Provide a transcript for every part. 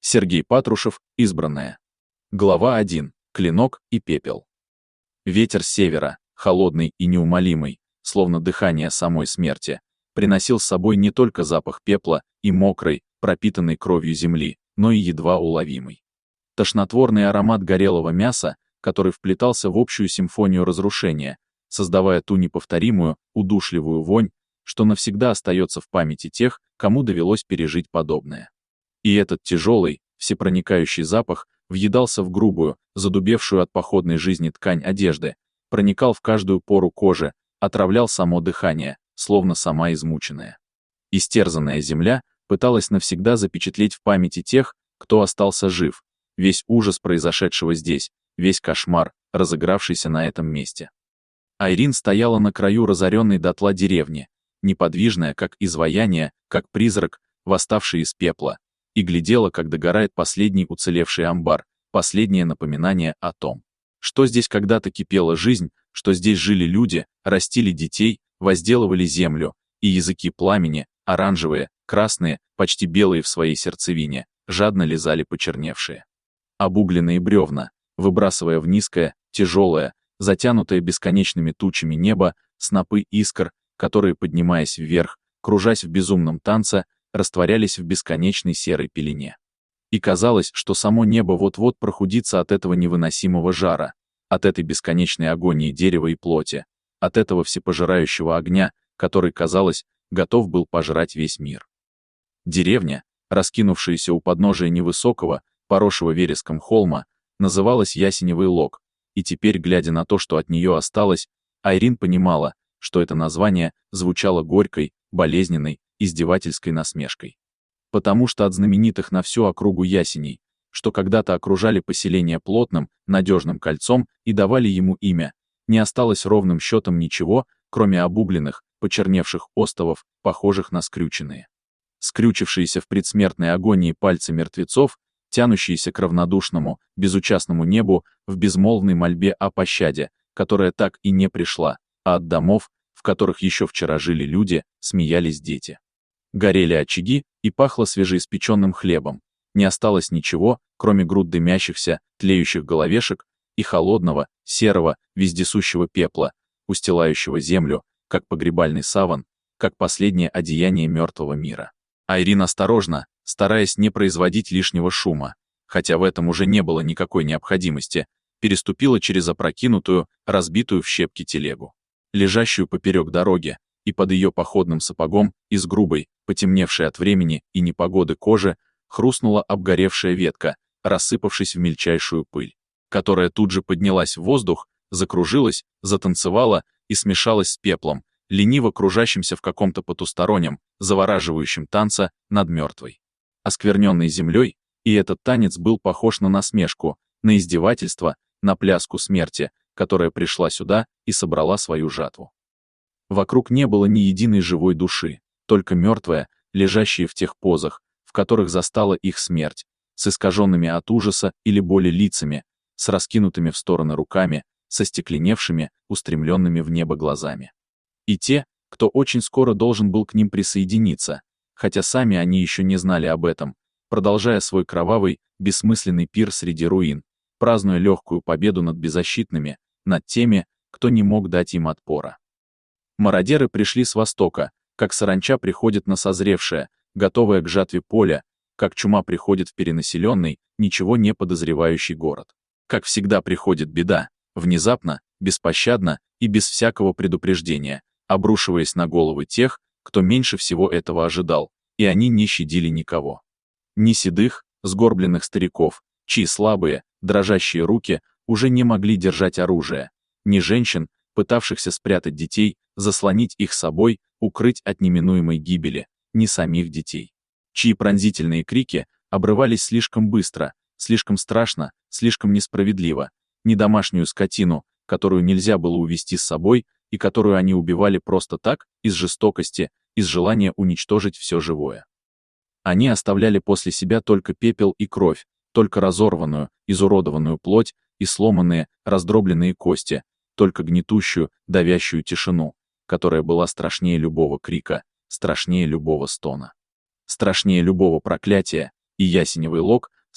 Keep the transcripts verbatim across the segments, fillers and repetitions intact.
Сергей Патрушев, Избранное. Глава один. Клинок и пепел. Ветер с севера, холодный и неумолимый, словно дыхание самой смерти, приносил с собой не только запах пепла и мокрой, пропитанной кровью земли, но и едва уловимый. Тошнотворный аромат горелого мяса, который вплетался в общую симфонию разрушения, создавая ту неповторимую, удушливую вонь, что навсегда остается в памяти тех, кому довелось пережить подобное. И этот тяжелый, всепроникающий запах въедался в грубую, задубевшую от походной жизни ткань одежды, проникал в каждую пору кожи, отравлял само дыхание, словно сама измученная. Истерзанная земля пыталась навсегда запечатлеть в памяти тех, кто остался жив, весь ужас произошедшего здесь, весь кошмар, разыгравшийся на этом месте. Айрин стояла на краю разоренной дотла деревни, неподвижная, как изваяние, как призрак, восставший из пепла, и глядела, как догорает последний уцелевший амбар, последнее напоминание о том, что здесь когда-то кипела жизнь, что здесь жили люди, растили детей, возделывали землю, и языки пламени, оранжевые, красные, почти белые в своей сердцевине, жадно лизали почерневшие обугленные бревна, выбрасывая в низкое, тяжелое, затянутое бесконечными тучами небо, снопы искр, которые, поднимаясь вверх, кружась в безумном танце, растворялись в бесконечной серой пелене. И казалось, что само небо вот-вот прохудится от этого невыносимого жара, от этой бесконечной агонии дерева и плоти, от этого всепожирающего огня, который, казалось, готов был пожрать весь мир. Деревня, раскинувшаяся у подножия невысокого, поросшего вереском холма, называлась Ясеневый Лог, и теперь, глядя на то, что от нее осталось, Айрин понимала, что это название звучало горькой, болезненной, издевательской насмешкой. Потому что от знаменитых на всю округу ясеней, что когда-то окружали поселение плотным, надежным кольцом и давали ему имя, не осталось ровным счетом ничего, кроме обугленных, почерневших остовов, похожих на скрюченные. Скрючившиеся в предсмертной агонии пальцы мертвецов, тянущиеся к равнодушному, безучастному небу в безмолвной мольбе о пощаде, которая так и не пришла, а от домов, в которых еще вчера жили люди, смеялись дети. Горели очаги, и пахло свежеиспеченным хлебом. Не осталось ничего, кроме груд дымящихся, тлеющих головешек и холодного, серого, вездесущего пепла, устилающего землю, как погребальный саван, как последнее одеяние мертвого мира. Айрин осторожно, стараясь не производить лишнего шума, хотя в этом уже не было никакой необходимости, переступила через опрокинутую, разбитую в щепки телегу, лежащую поперек дороги, и под ее походным сапогом из грубой, потемневшей от времени и непогоды кожи, хрустнула обгоревшая ветка, рассыпавшись в мельчайшую пыль, которая тут же поднялась в воздух, закружилась, затанцевала и смешалась с пеплом, лениво кружащимся в каком-то потустороннем, завораживающем танце над мертвой, оскверненной землей, и этот танец был похож на насмешку, на издевательство, на пляску смерти, которая пришла сюда и собрала свою жатву. Вокруг не было ни единой живой души, только мертвые, лежащие в тех позах, в которых застала их смерть, с искаженными от ужаса или боли лицами, с раскинутыми в стороны руками, со стекленевшими, устремленными в небо глазами. И те, кто очень скоро должен был к ним присоединиться, хотя сами они еще не знали об этом, продолжая свой кровавый, бессмысленный пир среди руин, празднуя легкую победу над беззащитными, над теми, кто не мог дать им отпора. Мародеры пришли с востока, как саранча приходит на созревшее, готовое к жатве поле, как чума приходит в перенаселенный, ничего не подозревающий город. Как всегда приходит беда, внезапно, беспощадно и без всякого предупреждения, обрушиваясь на головы тех, кто меньше всего этого ожидал, и они не щадили никого. Ни седых, сгорбленных стариков, чьи слабые, дрожащие руки уже не могли держать оружие, ни женщин, пытавшихся спрятать детей, заслонить их собой, укрыть от неминуемой гибели, ни самих детей, чьи пронзительные крики обрывались слишком быстро, слишком страшно, слишком несправедливо, ни домашнюю скотину, которую нельзя было увести с собой и которую они убивали просто так, из жестокости, из желания уничтожить все живое. Они оставляли после себя только пепел и кровь, только разорванную, изуродованную плоть и сломанные, раздробленные кости, только гнетущую, давящую тишину, которая была страшнее любого крика, страшнее любого стона, страшнее любого проклятия, и Ясеневый Лог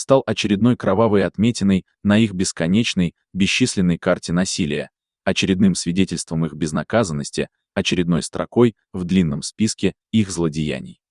стал очередной кровавой отметиной на их бесконечной, бесчисленной карте насилия, очередным свидетельством их безнаказанности, очередной строкой в длинном списке их злодеяний.